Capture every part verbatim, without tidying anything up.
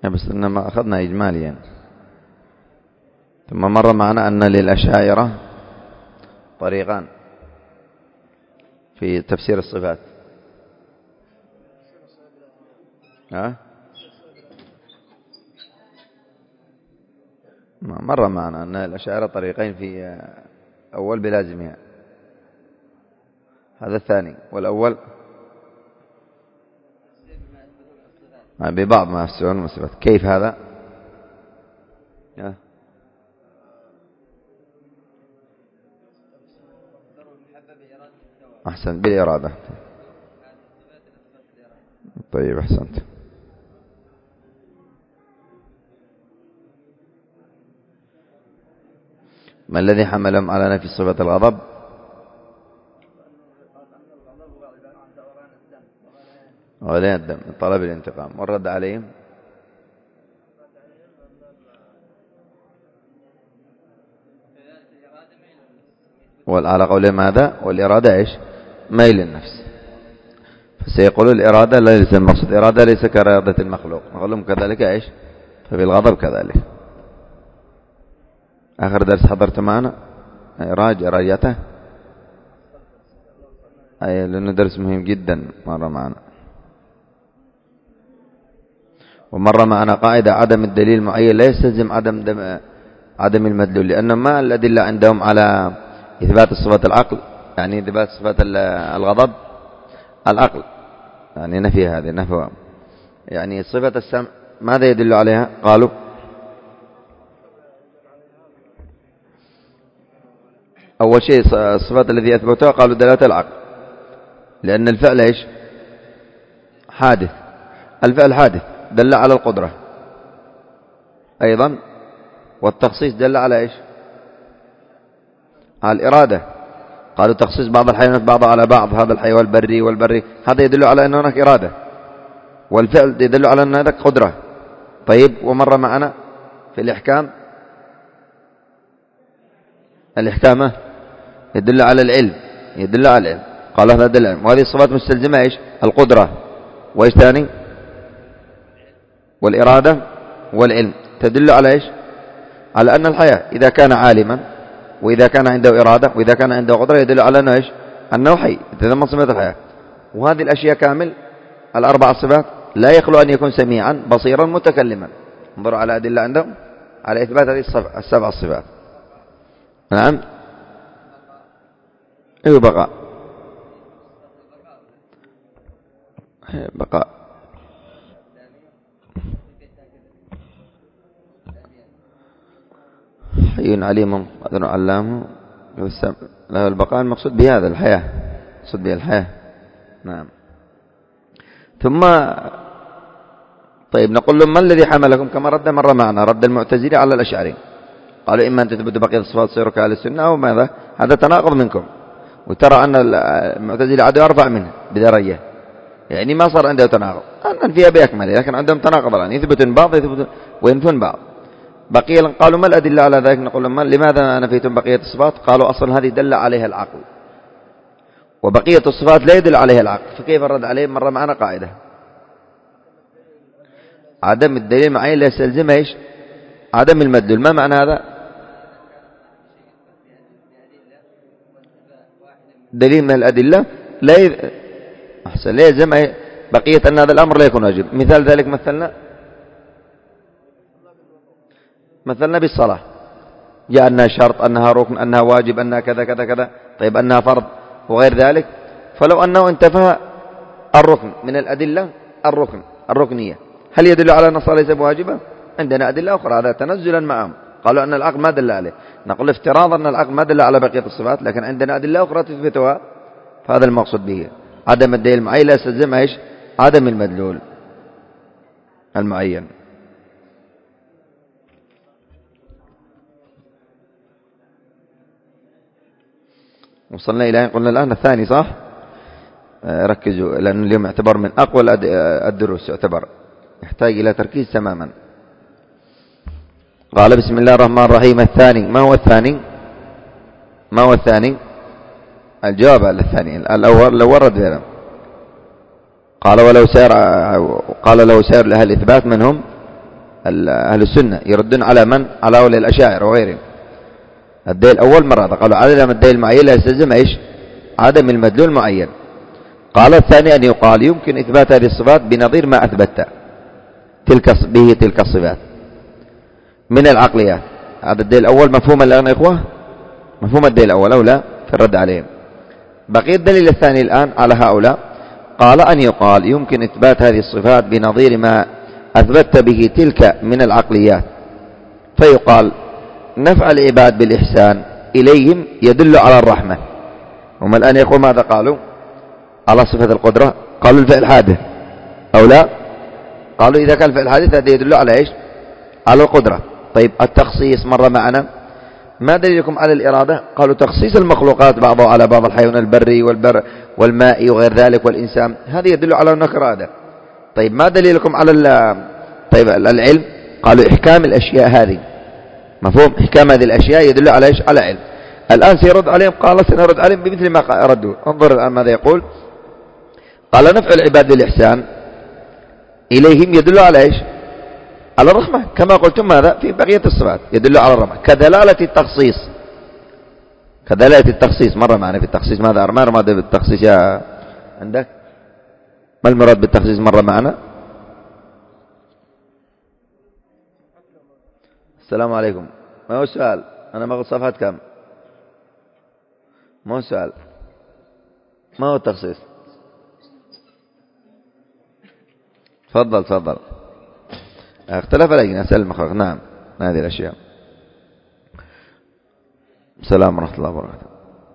بس إنما أخذنا إجماليا يعني. ثم مر معنا أن للأشاعرة طريقان في تفسير الصفات. ها؟ مر معنا أن الأشاعرة طريقين في أول بلازمها، هذا الثاني. والأول ببعض ما يفسرون الصفات. كيف هذا؟ أحسن، بالإرادة. طيب أحسنت. ما الذي حملهم على نفي صفة الغضب؟ غليان الدم، طلب الانتقام. والرد عليهم على قولهم هذا. والإرادة إيش؟ ميل النفس. فسيقول الإرادة لا ليس المقصود إرادة ليس كإرادة المخلوق. نقول لهم كذلك إيش؟ ففي الغضب كذلك. آخر درس حضرت معنا راجع راجعته، أي لأنه درس مهم جدا مرة معنا. ومرة معنا قاعدة عدم الدليل معين لا يستلزم عدم دم عدم المدلول، لأن ما الأدلة عندهم على إثبات صفة العقل، يعني إثبات صفة الغضب العقل، يعني نفي هذه نفي. يعني صفة السمع ماذا يدل عليها؟ قالوا أول شيء الصفات الذي أثبتها قالوا دلالة العقل، لأن الفعل إيش؟ حادث. الفعل حادث دل على القدرة أيضا. والتخصيص دل على إيش؟ على الإرادة. قالوا تخصيص بعض الحيوانات بعضها على بعض، هذا الحيوان البري والبري، هذا يدل على أن هناك إرادة. والفعل يدل على أن هناك قدرة. طيب ومر معنا في الإحكام، الإحكام يدل على العلم، يدل على العلم. قال هذا دل العلم. وهذه الصفات مستلزمة إيش؟ القدرة وإيش ثاني؟ والإرادة والعلم. تدل على إيش؟ على أن الحياة إذا كان عالما وإذا كان عنده إرادة وإذا كان عنده قدرة يدل على أنه إيش؟ أنه حي، تتضمن صفة الحياة. وهذه الأشياء كامل الأربع صفات لا يخلو أن يكون سميعا بصيرا متكلما. انظروا على أدلة عندهم على إثبات هذه السبع الصفات. نعم. أيوة بقاء بقاء حي عليم قدر علامه له البقاء. المقصود بهذا الحياة، المقصود بها الحياة. نعم. ثم طيب نقول لهم ما الذي حملكم؟ كما رد مرة معنا رد المعتزلة على الأشعري، قالوا إما أن تثبتوا بقية الصفات تصيروا كأهل السنة أو ماذا؟ هذا تناقض منكم. وترى أن المعتزلة عدوا أرفع منه بدرجة، يعني ما صار عنده تناقض، أن فيها بأكمله، لكن عندهم تناقض الآن، يثبتون بعض يثبتون وينفون بعض. بقية قالوا ما الأدلة على ذلك؟ نقول لهم لماذا نفيتم بقية الصفات؟ قالوا أصلا هذه دل عليها العقل، وبقية الصفات لا يدل عليها العقل. فكيف الرد عليه؟ مرة معنا قاعدة عدم الدليل معين لا يستلزم ايش؟ عدم المدلول. ما معنى هذا؟ دليل من الأدلة لا ي... أحسن لا يلزم بقية أن هذا الأمر لا يكون واجب. مثال ذلك مثلنا مثلنا بالصلاة، جاء أنها شرط، أنها ركن، أنها واجب، أنها كذا كذا كذا. طيب أنها فرض وغير ذلك. فلو أنه انتفى الركن من الأدلة، الركن الركنية، هل يدل على أن الصلاة ليست واجبة؟ عندنا أدلة أخرى، هذا تنزلا معهم. قالوا أن العقل ما دل عليه. نقول افتراضا أن العقل ما دل على بقية الصفات، لكن عندنا أدلة أخرى تثبتها، فهذا المقصود به عدم الدليل المعين لا يستلزم ايش؟ عدم المدلول المعين. وصلنا إلى قلنا الآن الثاني صح؟ ركزوا لأن اليوم يعتبر من أقوى الدروس، يعتبر يحتاج إلى تركيز تماما. قال بسم الله الرحمن الرحيم. الثاني، ما هو الثاني؟ ما هو الثاني؟ الجواب على الثاني. الأول لو ورد ذلك قال ولو سير، قال لو سير لأهل الإثبات من هم؟ أهل السنة يردون على من؟ على أولي الأشاعرة وغيرهم. الدليل الأول مرة قالوا عدم الدليل المعين لا يستلزم إيش؟ عدم المدلول المعين. قال الثاني أن يقال يمكن إثبات هذه الصفات بنظير ما أثبت تلك به تلك الصفات من العقليات. هذا الدليل الأول مفهوم الآن يا إخوة؟ مفهوم الدليل الأول أو لا في الرد عليهم. بقي الدليل الثاني الآن على هؤلاء. قال أن يقال يمكن إثبات هذه الصفات بنظير ما أثبت به تلك من العقليات، فيقال نفع العباد بالإحسان إليهم يدل على الرحمة. هم الآن يقول ماذا قالوا على صفة القدرة؟ قالوا الفعل حادث أو لا؟ قالوا إذا كان الفعل حادث هذا يدل على إيش؟ على القدرة. طيب التخصيص مر معنا، ما دليلكم على الإرادة؟ قالوا تخصيص المخلوقات بعضها على بعض، الحيوان البري والبر والمائي وغير ذلك والإنسان، هذا يدل على أنك إرادة. طيب ما دليلكم على طيب العلم؟ قالوا إحكام الأشياء هذه، مفهوم إحكام هذه الأشياء يدل على إيش؟ على علم. الآن سيرد عليهم، قال سنرد عليهم بمثل ما ردوا. انظر الآن ماذا يقول. قال نفع العباد بالإحسان إليهم يدل على إيش؟ على الرحمة، كما قلتم ماذا في بقية الصفات يدل على الرحمة. كدلالة التخصيص، كدلالة التخصيص مر معنا في التخصيص. ماذا ما المراد بالتخصيص يا عندك؟ ما المراد بالتخصيص مر معنا؟ السلام عليكم. ما هو السؤال؟ أنا ما قلت صفحة كم؟ ما هو السؤال؟ ما هو التخصيص؟ تفضل تفضل. اختلف لكن أسأل المخرج. نعم هذه الأشياء. السلام ورحمة الله وبركاته.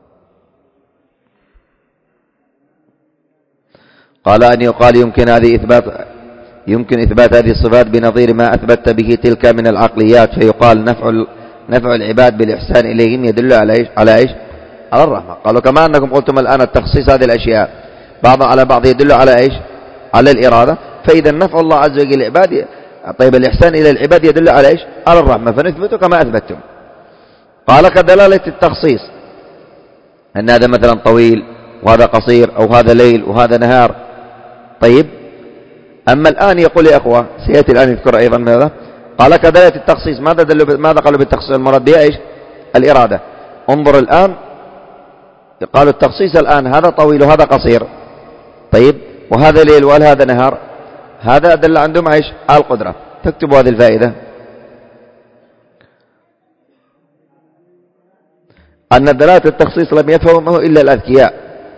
قال أن يقال يمكن هذه إثبات يمكن إثبات هذه الصفات بنظير ما أثبت به تلك من العقليات، فيقال نفع نفع العباد بالإحسان إليهم يدل على إيش؟ على إيش؟ على الرحمة. قالوا كما أنكم قلتم الآن التخصيص هذه الأشياء بعضها على بعض يدل على إيش؟ على الإرادة، فإذا نفع الله عز وجل العباد طيب الإحسان إلى العباد يدل على إيش؟ على الرحمة، فنثبته كما أثبتتم. قال كدلالة التخصيص أن هذا مثلا طويل وهذا قصير، أو هذا ليل وهذا نهار. طيب أما الآن يقول يا أخوة سيأتي الآن يذكر أيضا ماذا؟ قال كدلالة التخصيص. ماذا دلوا ماذا قالوا بالتخصيص؟ المراد بها إيش؟ الإرادة. انظر الآن، قالوا التخصيص الآن هذا طويل وهذا قصير، طيب وهذا ليل وهذا نهار، هذا دل عندهم إيش؟ على القدرة. تكتبوا هذه الفائدة، أن دلالة التخصيص لم يفهمه إلا الأذكياء.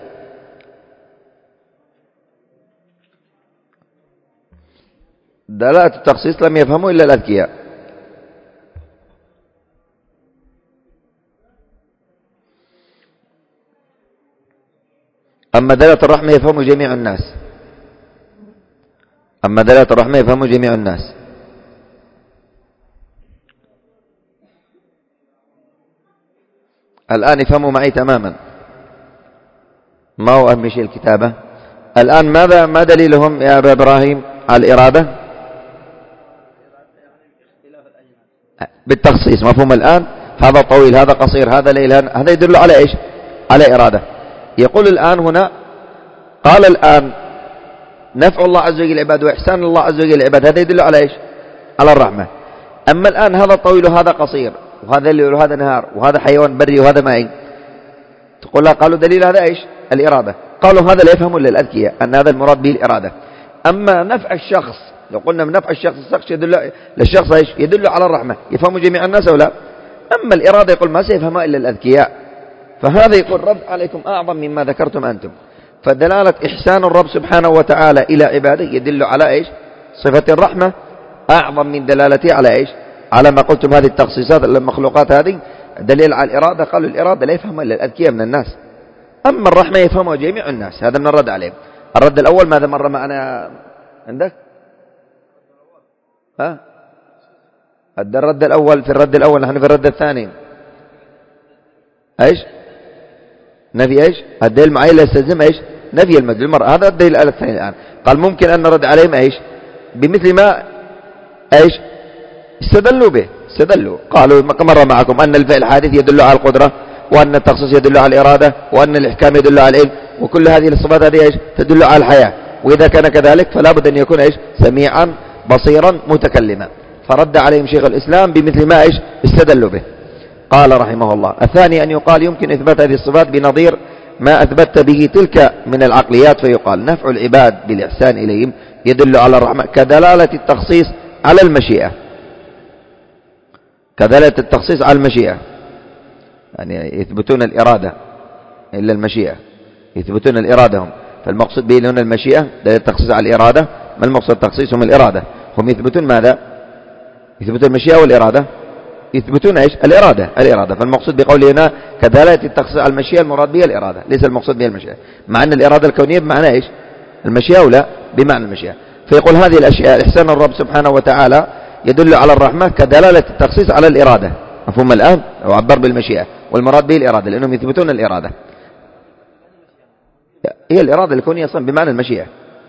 دلالة التخصيص لم يفهمه إلا الأذكياء. أما دلالة الرحمة يفهمه جميع الناس. أما دلالة الرحمة يفهمه جميع الناس. الآن يفهموا معي تماما. ما هو أهم شيء الكتابة. الآن ماذا ما دليلهم يا أبا إبراهيم على الإرادة؟ بالتخصيص. مفهوم الآن؟ هذا طويل هذا قصير هذا ليل، هذا يدل على إيش؟ على إرادة. يقول الآن هنا، قال الآن نفع الله عز وجل العباد وإحسان الله عز وجل العباد، هذا يدل على إيش؟ على الرحمة. أما الآن هذا طويل وهذا قصير وهذا ليل وهذا نهار وهذا حيوان بري وهذا مائي، تقول لا، قالوا دليل هذا إيش؟ الإرادة. قالوا هذا لا يفهم إلا الأذكياء أن هذا المراد به الإرادة. أما نفع الشخص، لو قلنا من نفع الشخص الشخص يدل للشخص إيش؟ يدل على الرحمة، يفهم جميع الناس أو لا؟ أما الإرادة يقول ما سيفهمها إلا الأذكياء. فهذا يقول رد عليكم أعظم مما ذكرتم أنتم. فدلالة إحسان الرب سبحانه وتعالى إلى عباده يدل على إيش؟ صفة الرحمة أعظم من دلالته على إيش؟ على ما قلتم هذه التخصيصات المخلوقات هذه دليل على الإرادة. قالوا الإرادة لا يفهمها إلا الأذكياء من الناس، أما الرحمة يفهمها جميع الناس. هذا من الرد عليهم. الرد الأول ماذا مر معنا عندك؟ ها؟ الرد الأول في الرد الأول، نحن في الرد الثاني إيش؟ نفي إيش؟ الدليل المعين لا يستلزم إيش؟ نفي المدلول المرء. هذا الدليل الثاني الآن. قال ممكن أن نرد عليهم إيش؟ بمثل ما إيش؟ استدلوا به. استدلوا قالوا مر معكم أن الفعل الحادث يدل على القدرة، وأن التخصيص يدل على الإرادة، وأن الإحكام يدل على العلم، وكل هذه الصفات هذه إيش؟ تدل على الحياة. وإذا كان كذلك فلا بد أن يكون إيش؟ سميعا بصيرا متكلما. فرد عليهم شيخ الإسلام بمثل ما إيش استدلوا به. قال رحمه الله: الثاني أن يقال يمكن إثبات هذه الصفات بنظير ما أثبت به تلك من العقليات، فيقال: نفع العباد بالإحسان إليهم يدل على الرحمة كدلالة التخصيص على المشيئة، كدلالة التخصيص على المشيئة، يعني يثبتون الإرادة إلا المشيئة، يثبتون الإرادة هم، فالمقصود به هنا المشيئة دلالة التخصيص على الإرادة. ما المقصود تخصيصهم الإرادة؟ هم يثبتون ماذا؟ يثبتون المشيئة والإرادة، يثبتون إيش؟ الإرادة، الإرادة. فالمقصود بقوله هنا كدلالة التخصيص على المشيئة المراد بها الإرادة، ليس المقصود بها المشيئة، مع أن الإرادة الكونية بمعنى إيش؟ المشيئة ولا بمعنى المشيئة. فيقول هذه الأشياء الإحسان الرب سبحانه وتعالى يدل على الرحمة كدلالة التخصيص على الإرادة. مفهوم الآن؟ أو عبر بالمشيئة والمراد به الإرادة، لأنهم يثبتون الإرادة. هي الإرادة الكونية أصلا بمعنى المشيئة.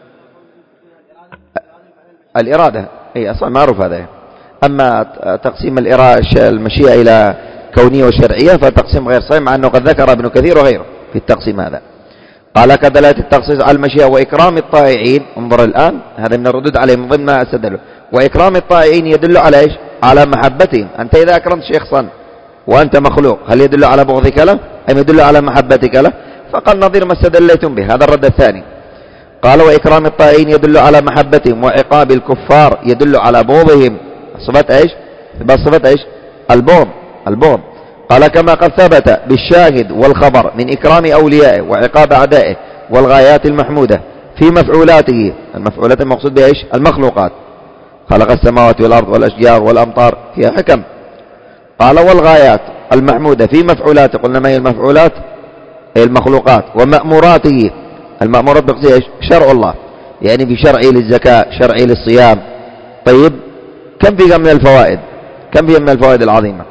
الإرادة هي أصلا معروف هذا. أما تقسيم الإرادة المشيئة إلى كونية وشرعية فتقسيم غير صحيح، مع أنه قد ذكر ابن كثير وغيره في التقسيم هذا. قال كدلالة التخصيص على المشيئة وإكرام الطائعين. انظر الآن، هذا من الردود عليه من ضمن ما استدلوا. وإكرام الطائعين يدل على إيش؟ على محبتهم. أنت إذا أكرمت شخصا وأنت مخلوق، هل يدل على بغضك له أم يدل على محبتك له؟ فقال نظير ما استدليتم به. هذا الرد الثاني. قال وإكرام الطائعين يدل على محبتهم، وعقاب الكفار يدل على بغضهم. صفة إيش؟ بس صفة إيش؟ البغض، البغض. قال كما قد ثبت بالشاهد والخبر من إكرام أوليائه وعقاب أعدائه والغايات المحمودة في مفعولاته. المفعولات المقصود بها إيش؟ المخلوقات. خلق السماوات والأرض والأشجار والأمطار فيها حكم. قال والغايات المحمودة في مفعولاته. قلنا ما هي المفعولات؟ هي المخلوقات. ومأموراته، المأمورات بقصد إيش؟ شرع الله، يعني بشرعي للزكاة، شرعي للصيام. طيب كم فيها من الفوائد؟ كم فيها من الفوائد العظيمة؟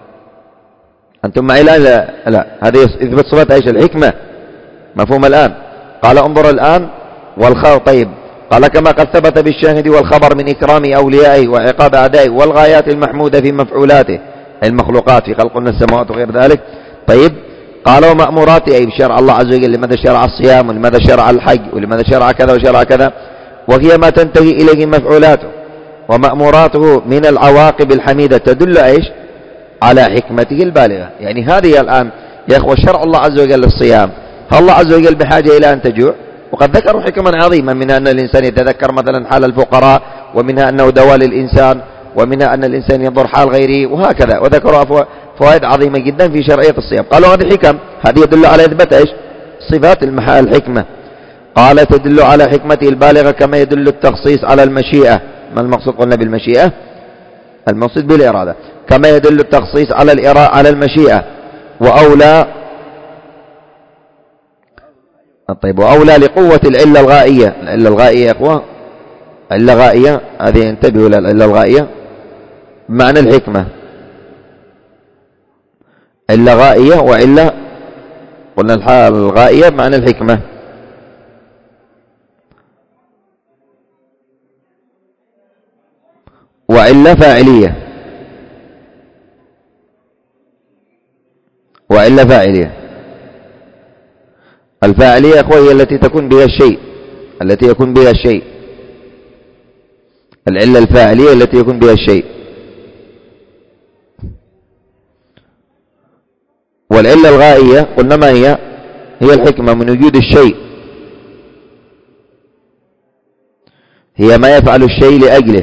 أنتم معي الآن؟ لا, لا. هذه إثبات صفات إيش؟ الحكمة. مفهوم الآن؟ قال انظر الآن والخير. طيب قال كما قد ثبت بالشاهد والخبر من إكرام أوليائه وعقاب أعدائه والغايات المحمودة في مفعولاته المخلوقات في خلق السماوات وغير ذلك. طيب قال ومأموراته أي بشرع الله عز وجل، لماذا شرع الصيام ولماذا شرع الحج ولماذا شرع كذا وشرع كذا، وهي ما تنتهي إليه مفعولاته. ومأموراته من العواقب الحميدة تدل إيش؟ على حكمته البالغة. يعني هذه الآن يا أخوة شرع الله عز وجل الصيام، هل الله عز وجل بحاجة إلى أن تجوع؟ وقد ذكروا حكما عظيما، منها أن الإنسان يتذكر مثلا حال الفقراء، ومنها أنه دواء للإنسان، ومنها أن الإنسان ينظر حال غيره، وهكذا. وذكروا فوائد عظيمة جدا في شرعية الصيام. قالوا هذه حكم، هذه يدل على إثبات إيش؟ صفات الحكمة. قال تدل على حكمته البالغة كما يدل التخصيص على المشيئة. ما المقصود قلنا بالمشيئة؟ المقصود بالإرادة. كما يدل التخصيص على الإرادة على المشيئة. وأولى طيب وأولى لقوة العلة الغائية. العلة الغائية يا أخوة، علة غائية، هذه انتبهوا للعلة الغائية بمعنى الحكمة. علة غائية وعلة، قلنا الحال الغائية بمعنى الحكمة. وعلة فاعلية، وعلة فاعلية. الفاعلية يا أخوة هي التي تكون بها الشيء، التي يكون بها الشيء. العلة الفاعلية التي يكون بها الشيء. والعلة الغائية قلنا ما هي؟ هي الحكمة من وجود الشيء، هي ما يفعل الشيء لأجله.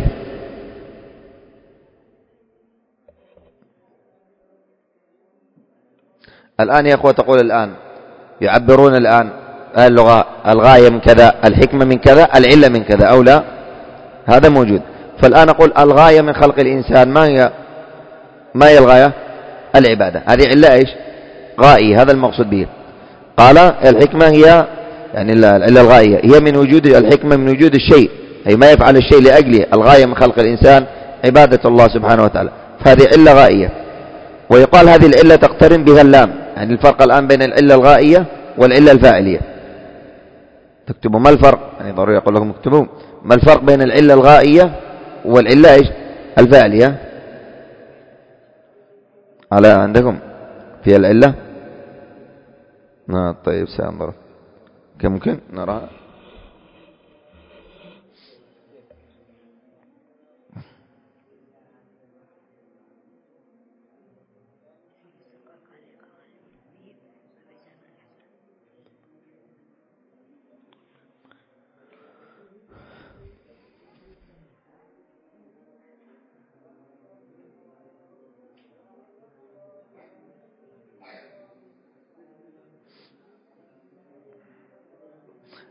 الآن يا أخوة تقول الآن يعبرون الآن اللغة الغاية من كذا، الحكمة من كذا، العلة من كذا أو لا؟ هذا موجود. فالآن أقول الغاية من خلق الإنسان ما هي؟ ما هي الغاية؟ العبادة. هذه علة إيش؟ غائية، هذا المقصود به. قال الحكمة هي يعني العلة الغائية هي من وجود الحكمة من وجود الشيء، أي ما يفعل الشيء لأجله. الغاية من خلق الإنسان عبادة الله سبحانه وتعالى، فهذه علة غائية. ويقال هذه العلة تقترن بها اللام. يعني الفرق الآن بين العلة الغائية والعلة الفاعلية. تكتبوا ما الفرق؟ يعني ضروري أقول لكم اكتبوا ما الفرق بين العلة الغائية والعلة إيش؟ الفاعلية. على عندكم في العلة؟ آه طيب سأنظر كم ممكن نراها.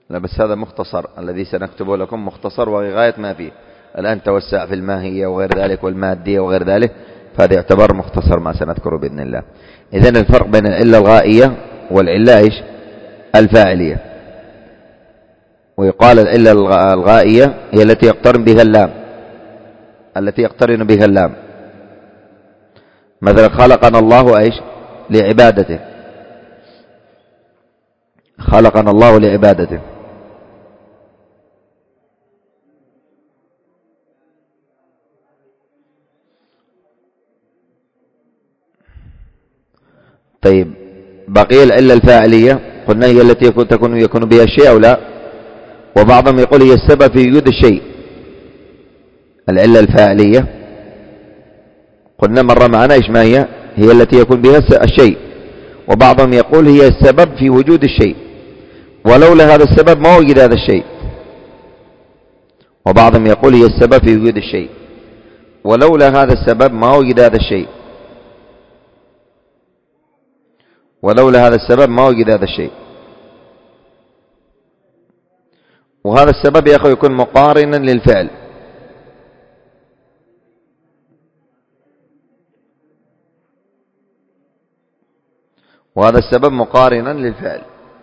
لا بس هذا مختصر الذي سنكتبه لكم، مختصر وغاية ما فيه. الآن توسع في الماهية وغير ذلك والمادية وغير ذلك، فهذا يعتبر مختصر ما سنذكره بإذن الله. إذن الفرق بين العلة الغائية والعلة إيش؟ الفاعلية. ويقال العلة الغائية هي التي يقترن بها اللام، التي يقترن بها اللام. مثلا خلقنا الله إيش؟ لعبادته، خلقنا الله لعبادته. طيب بقي العلة الفاعلية، قلنا هي التي يكون تكون يكون بها الشيء أو لا، وبعضهم يقول هي السبب في وجود الشيء. العلة الفاعلية قلنا مرة معنا إيش ما هي؟ هي التي يكون بها الشيء، وبعضهم يقول هي السبب في وجود الشيء ولولا هذا السبب ما وجد هذا الشيء. وبعضهم يقول هي السبب في وجود الشيء ولولا هذا السبب ما وجد هذا الشيء، ولولا هذا السبب ما وجد هذا الشيء. وهذا السبب يا أخي يكون مقارنا للفعل. وهذا السبب مقارنا للفعل.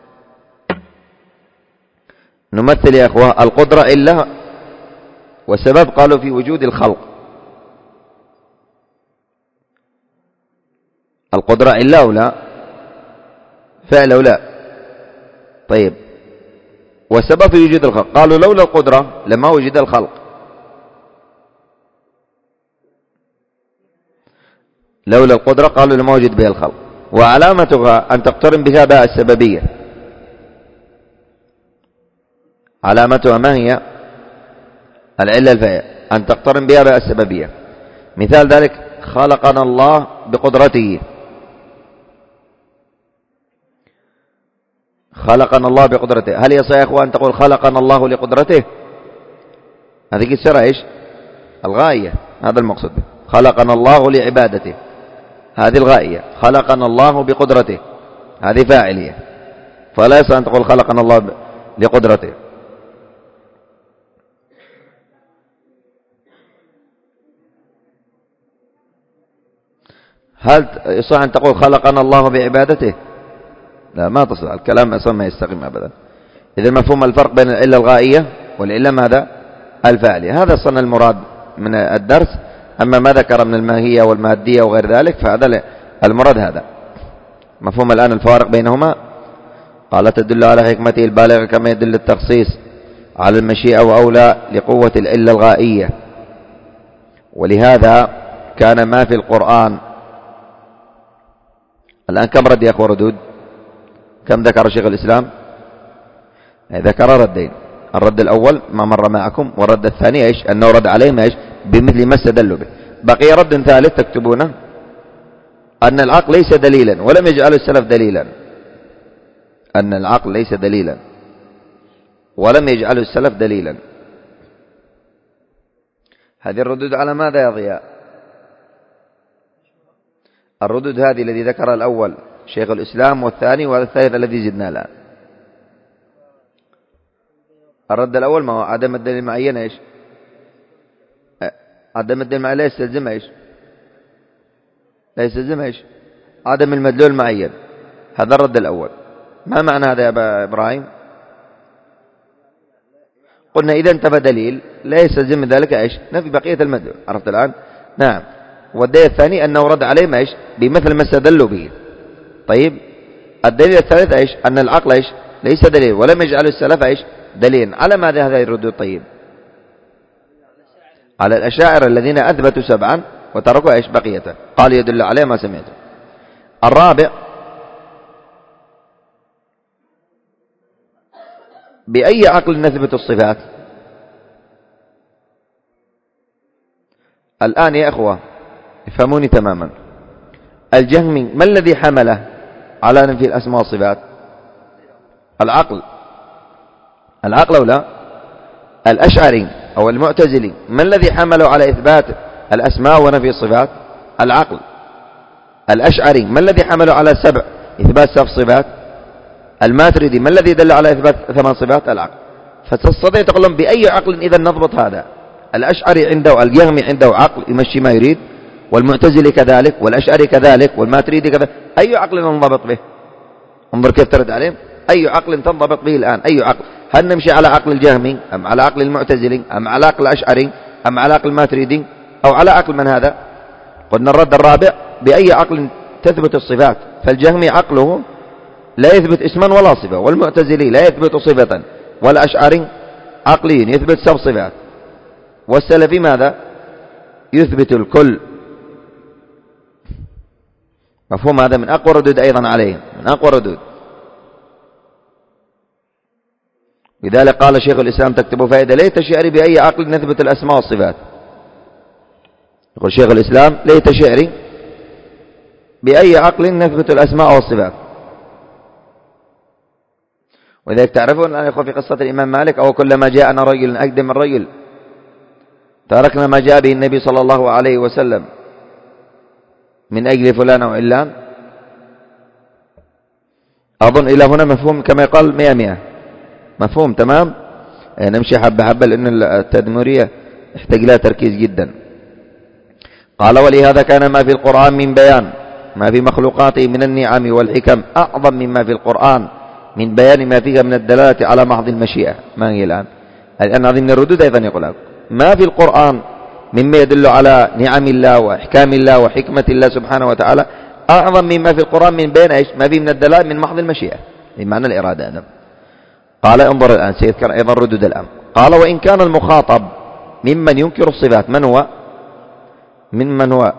نمثل يا أخوة القدرة إلا وسبب قالوا في وجود الخلق. القدرة إلا أو لا؟ فعل أو لا؟ طيب وسبب في وجود الخلق قالوا لولا القدرة لما وجد الخلق. لولا القدرة قالوا لما وجد بها الخلق. وعلامتها أن تقترن بها باء السببية. علامتها ما هي؟ العلة الفاعلية أن تقترن بها باء السببية. مثال ذلك خلقنا الله بقدرته. خلقنا الله بقدرته، هل يصح يا أخوان أن تقول خلقنا الله لقدرته؟ هذه كسرة إيش؟ الغاية، هذا المقصود. خلقنا الله لعبادته، هذه الغائية. خلقنا الله بقدرته، هذه فاعلية. فلا يصح أن تقول خلقنا الله لقدرته. هل يصح أن تقول خلقنا الله بعبادته؟ لا، ما تصل الكلام، أصلا ما يستقيم أبدا. إذا مفهوم الفرق بين العلة الغائية والعلة ماذا؟ الفاعلية. هذا صنع المراد من الدرس. أما ما ذكر من الماهية والمادية وغير ذلك فهذا المراد. هذا مفهوم الآن الفوارق بينهما. قال تدل على حكمته البالغة كما يدل التخصيص على المشيئة وأولى لقوة العلة الغائية. ولهذا كان ما في القرآن الآن كم رد يا أخوة ردود؟ كم ذكر شيخ الإسلام؟ ذكر ردين. الرد الأول ما مر معكم، والرد الثاني إيش؟ أنه رد عليهم إيش؟ بمثل ما استدلوا به. بقي رد ثالث تكتبونه، أن العقل ليس دليلا ولم يجعله السلف دليلا. أن العقل ليس دليلا ولم يجعله السلف دليلا. هذه الردود على ماذا يا ضياء؟ الردود هذه الذي ذكر الأول شيخ الإسلام، والثاني وهذا الثالث الذي زدنا الآن. الرد الأول ما هو عدم الدليل المعين إيش؟ عدم الدليل المعين لا يستلزم إيش؟ لا يستلزم إيش؟ عدم المدلول المعين. هذا الرد الأول. ما معنى هذا يا أبا إبراهيم؟ قلنا إذا انتفى دليل لا يستلزم ذلك إيش؟ نفي بقية المدلول. عرفت الآن؟ نعم. والدليل الثاني أنه رد عليهم إيش؟ بمثل ما استدلوا به. طيب الدليل الثالث إيش؟ أن العقل إيش؟ ليس دليل ولم يجعل السلف إيش؟ دليل. على ماذا هذا الردود؟ طيب على الأشاعرة الذين أثبتوا سبعا وتركوا إيش؟ بقيته. قال يدل عليه ما سمعته. الرابع بأي عقل نثبت الصفات؟ الآن يا أخوة افهموني تماما. الجهمي ما الذي حمله على نفي الأسماء والصفات؟ العقل. العقل أو لا؟ الأشعري أو المعتزلي ما الذي حمله على إثبات الأسماء ونفي الصفات؟ العقل. الأشعري ما الذي حمله على سبع إثبات سبع صفات؟ الماتريدي ما الذي يدل على إثبات ثمان صفات؟ العقل. فتستطيع تقول لهم بأي عقل إذا نضبط هذا؟ الأشعري عنده، الجهمي عنده عقل يمشي ما يريد، والمعتزلي كذلك، والأشعري كذلك، والماتريدي كذلك. أي عقل ننضبط به؟ انظر كيف ترد عليهم. أي عقل تنضبط به الآن؟ أي عقل؟ هل نمشي على عقل الجهمي أم على عقل المعتزلي أم على عقل الأشعري أم على عقل الماتريدي أو على عقل من هذا؟ قلنا الرد الرابع بأي عقل تثبت الصفات؟ فالجهمي عقله لا يثبت اسما ولا صفة، والمعتزلي لا يثبت صفة، والأشعري عقلي يثبت سب صفات، والسلفي ماذا؟ يثبت الكل. مفهوم هذا؟ من أقوى ردود أيضا عليهم، من أقوى ردود. لذلك قال شيخ الإسلام تكتبوا فائدة: ليت شعري بأي عقل نثبت الأسماء والصفات. يقول شيخ الإسلام: ليت شعري بأي عقل نثبت الأسماء والصفات. ولذلك تعرفون أن يقول في قصة الإمام مالك: أو كلما جاءنا رجل أقدم من رجل تركنا ما جاء به النبي صلى الله عليه وسلم من أجل فلان أو علان. أظن إلى هنا مفهوم كما يقال مئة مئة، مفهوم تمام. نمشي حبة حبة لأن التدمرية يحتاج لها تركيز جدا. قال: ولهذا كان ما في القرآن من بيان ما في مخلوقاته من النعم والحكم أعظم مما في القرآن من بيان ما فيها من الدلالة على محض المشيئة. ما هي الآن؟ الآن هذه من الردود أيضا يقول ما في القرآن مما يدل على نعم الله وإحكام الله وحكمة الله سبحانه وتعالى أعظم مما في القرآن من بيان إيش؟ ما فيه من الدلالة من محض المشيئة، بمعنى الإرادة. هذا قال: انظر الآن سيذكر أيضا ردود الآن. قال: وإن كان المخاطب ممن ينكر الصفات. من هو؟ من من هو؟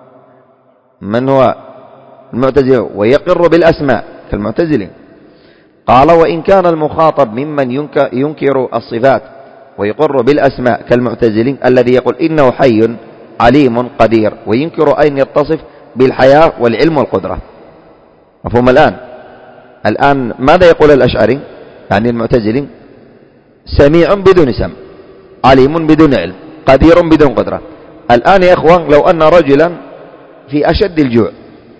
من هو؟ المعتزلة، ويقر بالأسماء كالمعتزلة. قال: وإن كان المخاطب ممن ينكر الصفات ويقر بالأسماء كالمعتزلين الذي يقول إنه حي عليم قدير وينكر أن يتصف بالحياة والعلم والقدرة. مفهوم الآن؟ الآن ماذا يقول الأشعري يعني المعتزلين؟ سميع بدون سمع، عليم بدون علم، قدير بدون قدرة. الآن يا إخوان لو أن رجلا في أشد الجوع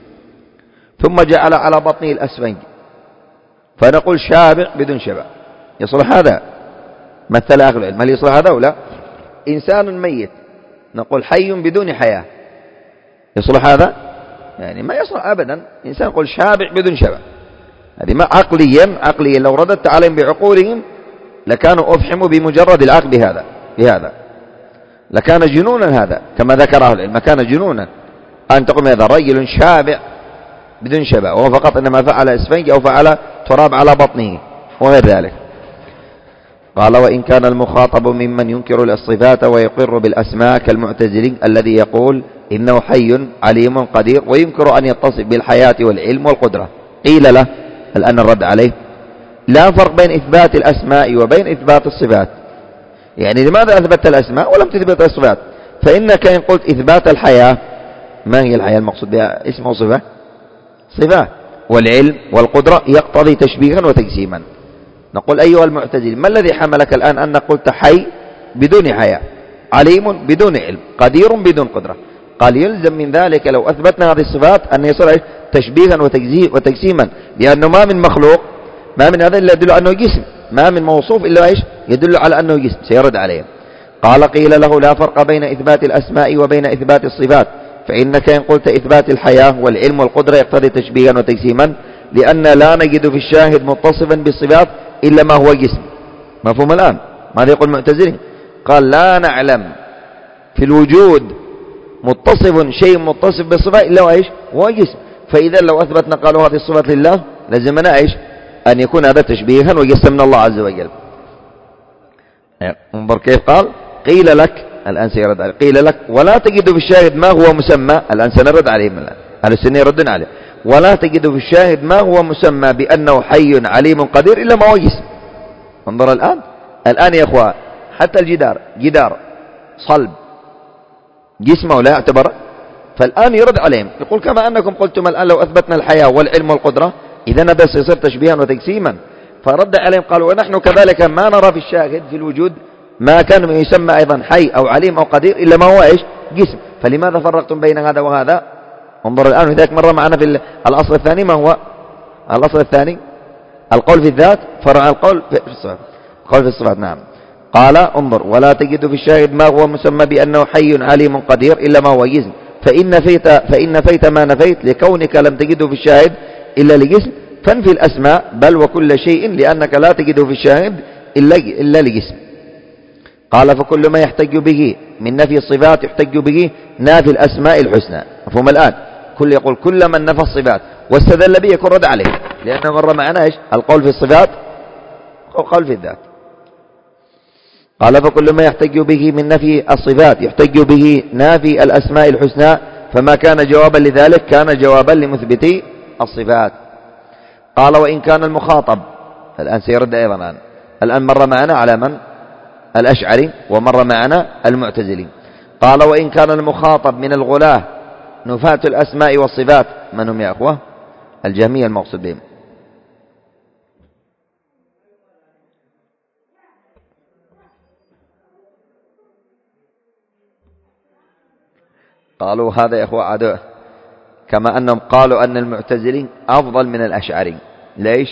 ثم جعل على بطنه الأسفنج فنقول شابع بدون شبع، يصلح هذا؟ مثل أهل العلم، هل يصلح هذا ولا؟ إنسان ميت نقول حي بدون حياة، يصلح هذا؟ يعني ما يصلح أبدا. إنسان يقول شابع بدون شبع، هذه ما عقليا عقليا لو رددت عليهم بعقولهم لكانوا أفحموا بمجرد العقل بهذا بهذا لكان جنونا. هذا كما ذكر أهل العلم كان جنونا أن تقوم هذا رجل شابع بدون شبع وهو فقط إنما فعل اسفنج أو فعل تراب على بطنه وغير ذلك. قال: وإن كان المخاطب ممن ينكر الصفات ويقر بالأسماء كالمعتزلين الذي يقول إنه حي عليم قدير وينكر أن يتصف بالحياة والعلم والقدرة. قيل له الآن الرد عليه: لا فرق بين إثبات الأسماء وبين إثبات الصفات. يعني لماذا أثبت الأسماء ولم تثبت الصفات؟ فإنك إن قلت إثبات الحياة، ما هي الحياة المقصود بها؟ اسم وصفة؟ صفة. والعلم والقدرة يقتضي تشبيها وتجسيما. نقول أيها المعتزل ما الذي حملك الآن أن قلت حي بدون حياة، عليم بدون علم، قدير بدون قدرة؟ قال: يلزم من ذلك لو أثبتنا هذه الصفات أن يصير تشبيها وتجسيما، لأنه ما من مخلوق ما من هذا إلا يدل أنه جسم، ما من موصوف إلا إيش؟ يدل على أنه جسم. سيرد عليهم. قال: قيل له: لا فرق بين إثبات الأسماء وبين إثبات الصفات، فإنك إن قلت إثبات الحياة والعلم والقدرة يقتضي تشبيها وتجسيما، لأن لا نجد في الشاهد متصفا بالصفات إلا ما هو جسم. مفهوم الآن؟ ماذا يقول المعتزلي؟ قال: لا نعلم في الوجود متصف شيء متصف بالصفات إلا وإيش؟ هو جسم. فإذا لو أثبتنا قالوا هذه الصفات لله لزمنا إيش؟ أن يكون هذا تشبيها وجسمنا الله عز وجل. انظر كيف قال: قيل لك، الآن سيرد عليه، قيل لك ولا تجد في الشاهد ما هو مسمى. الآن سنرد عليهم الآن، أهل السنة يردون عليه. ولا تجد في الشاهد ما هو مسمى بأنه حي عليم قدير إلا ما هو جسم. انظر الآن الآن يا أخوة حتى الجدار جدار صلب جسمه لا يعتبر. فالآن يرد عليهم يقول: كما أنكم قلتم الآن لو أثبتنا الحياة والعلم والقدرة إذا هذا سيصير تشبيها وتجسيما. فرد عليهم قالوا: ونحن كذلك ما نرى في الشاهد في الوجود ما كان يسمى أيضا حي أو عليم أو قدير إلا ما هو إيش؟ جسم. فلماذا فرقتم بين هذا وهذا؟ انظر الآن، وذلك مرة معنا في الأصل الثاني. ما هو الأصل الثاني؟ القول في الذات فرع القول في الصفات. القول في الصفات نعم. قال انظر ولا تجد في الشاهد ما هو مسمى بأنه حي عليم قدير إلا ما هو جسم، فإن نفيت, فإن نفيت ما نفيت لكونك لم تجده في الشاهد إلا لجسم، فانفي الأسماء بل وكل شيء لأنك لا تجده في الشاهد إلا, إلا لجسم. قال فكل ما يحتج به من نفي الصفات يحتج به نافي الأسماء الحسنى. مفهوم الآن؟ كل يقول كل من نفى الصفات واستدل به يكون رد عليه، لأنه مر معنا إيش؟ القول في الصفات وقول في الذات. قال فكل ما يحتج به من نفي الصفات يحتج به نافي الأسماء الحسنى، فما كان جوابا لذلك كان جوابا لمثبتي الصفات. قال وإن كان المخاطب، الآن سيرد أيضا الآن الآن مر معنا على من؟ الأشعري، ومر معنا المعتزلي. قال وإن كان المخاطب من الغلاة نفاة الأسماء والصفات، من هم يا أخوة؟ الجهمية المقصود بهم. قالوا هذا يا أخوة عدو، كما أنهم قالوا أن المعتزلين أفضل من الأشعري. ليش؟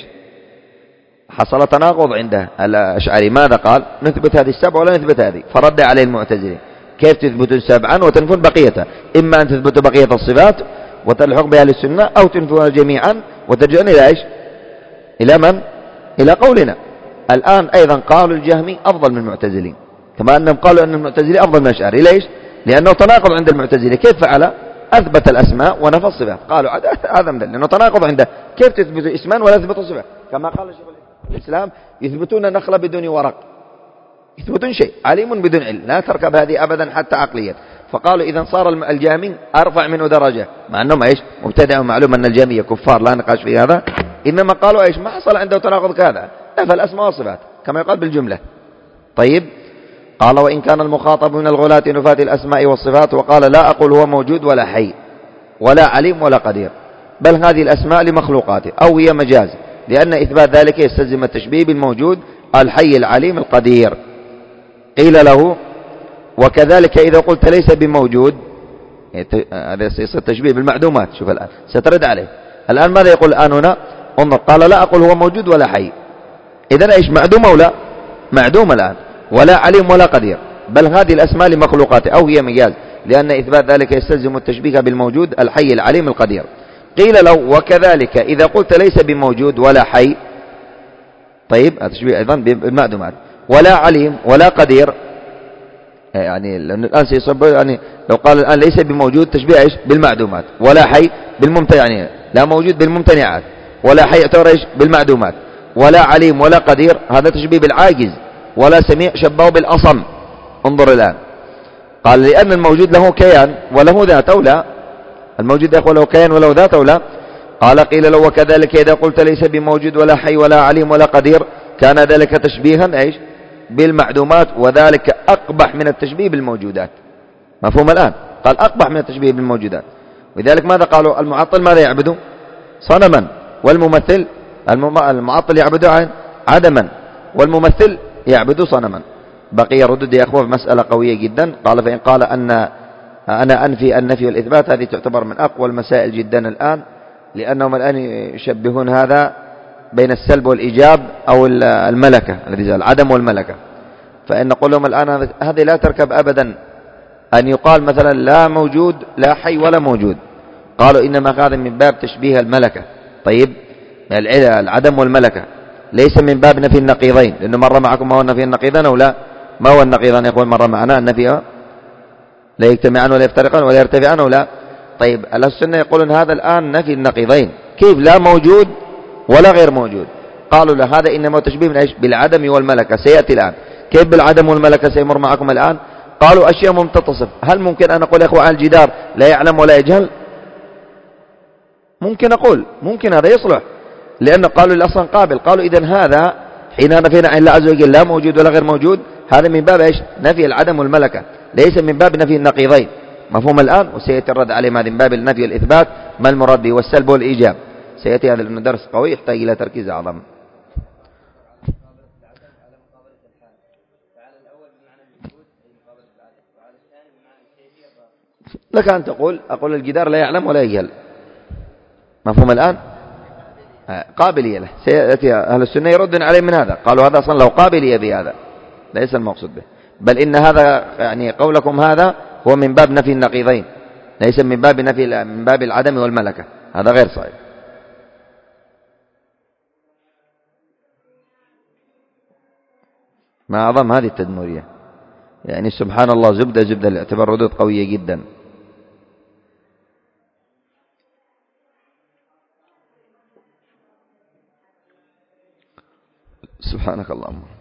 حصل تناقض عنده الأشعري. ماذا قال؟ نثبت هذه السبع ولا نثبت هذه، فرد عليه المعتزلي كيف تثبتون سبعا وتنفون بقيتها؟ إما أن تثبتوا بقية الصفات وتلحق بها للسنة، أو تنفونها جميعا وترجعون إلى إيش؟ إلى من؟ إلى قولنا. الآن أيضا قالوا الجهمي أفضل من المعتزلي، كما أنهم قالوا أن المعتزلي أفضل من الأشعري. ليش؟ لأنه تناقض عند المعتزلي. كيف فعل؟ أثبت الأسماء ونفى الصفات. قالوا هذا مثل لأنه تناقض عنده، كيف تثبت اسمان ولا تثبت صفات؟ كما قال شيخ الإسلام يثبتون النخل بدون ورق، يثبتون شيء، عليم بدون علم، لا تركب هذه أبدا حتى عقليا. فقالوا إذا صار الجهمي أرفع منه درجة، مع أنهم إيش؟ مبتدع، ومعلوم أن الجهمية كفار لا نقاش في هذا، إنما قالوا إيش؟ ما حصل عنده تناقض كذا، نفى الأسماء والصفات كما يقال بالجملة. طيب قال وإن كان المخاطب من الغلاة نفاة الأسماء والصفات، وقال لا أقول هو موجود ولا حي ولا عليم ولا قدير، بل هذه الأسماء لمخلوقاته أو هي مجاز، لأن إثبات ذلك يستلزم التشبيه بالموجود الحي العليم القدير. قيل له وكذلك إذا قلت ليس بموجود، هذا يصير تشبيه بالمعدومات. شوف الآن سترد عليه. الآن ماذا يقول الآن هنا؟ انظر قال لا أقول هو موجود ولا حي، إذن إيش؟ معدوم أو لا؟ معدوم الآن، ولا عليم ولا قدير، بل هذه الأسماء لمخلوقاته أو هي مجاز، لأن إثبات ذلك يستلزم التشبيه بالموجود الحي العليم القدير. قيل له وكذلك إذا قلت ليس بموجود ولا حي، طيب التشبيه أيضا بالمعدومات، ولا عليم ولا قدير، يعني الآن سيصب يعني لو قال الآن ليس بموجود تشبيه إيش؟ بالمعدومات، ولا حي بالممتنع، يعني لا موجود بالممتنعات، ولا حي يعتبر إيش؟ بالمعدومات، ولا عليم ولا قدير هذا تشبيه بالعاجز، ولا سميع شبهه بالأصم. انظر الآن قال لأن الموجود له كيان وله ذات أو لا؟ الموجود يقول له كيان وله ذات أو لا؟ قال قيل له وكذلك إذا قلت ليس بموجود ولا حي ولا عليم ولا قدير كان ذلك تشبيها إيش؟ بالمعدومات، وذلك أقبح من التشبيه بالموجودات. مفهوم الآن؟ قال أقبح من التشبيه بالموجودات. ولذلك ماذا قالوا؟ المعطل ماذا يعبد؟ صنما. والممثل المعطل يعبد عدما، والممثل يعبد صنما. بقي ردود يا أخوة مسألة قوية جدا. قال فإن قال أن أنا أنفي النفي والإثبات، هذه تعتبر من أقوى المسائل جدا الآن، لأنهم الآن يشبهون هذا بين السلب والإيجاب أو الملكة، الذي العدم والملكة. فإن نقول لهم الآن هذه لا تركب أبدا أن يقال مثلا لا موجود لا حي ولا موجود. قالوا إنما هذا من باب تشبيه الملكة. طيب العدم والملكة ليس من باب نفي النقيضين، لأنه مر معكم ما هو النفي النقيضان أو لا؟ ما هو النقيضان يقول مر معنا النفي لا يجتمعان ولا يفترقان ولا يرتفعان ولا. طيب أهل السنة يقولون هذا الآن نفي النقيضين، كيف لا موجود ولا غير موجود؟ قالوا له هذا إنما تشبيه من إيش؟ بالعدم والملكة. سيأتي الآن كيف بالعدم والملكة سيمر معكم الآن. قالوا أشياء ممتتصف. هل ممكن أن أقول يا أخوة عن الجدار لا يعلم ولا يجهل؟ ممكن أقول، ممكن هذا يصلح، لأن قالوا الأصلا قابل. قالوا إذن هذا حين نفينا عن الله عز وجل لا موجود ولا غير موجود، هذا من باب إيش؟ نفي العدم والملكة، ليس من باب نفي النقيضين. مفهوم الآن؟ وسيأتي الرد عليه هذا من باب النفي والإثبات، ما المراد به والسلب والإيجاب. سيأتي هذا لأنه درس قوي يحتاج إلى تركيز أعظم. لك أن تقول أقول الجدار لا يعلم ولا يجهل. مفهوم الآن؟ قابلية له. سيأتي أهل السنة يردون عليه من هذا، قالوا هذا أصلا له قابلية بهذا، ليس المقصود به، بل إن هذا يعني قولكم هذا هو من باب نفي النقيضين، ليس من باب نفي من باب العدم والملكة، هذا غير صحيح. ما أعظم هذه التدمرية، يعني سبحان الله، زبدة زبدة، لاعتبار ردود قوية جدا. سبحانك اللهم.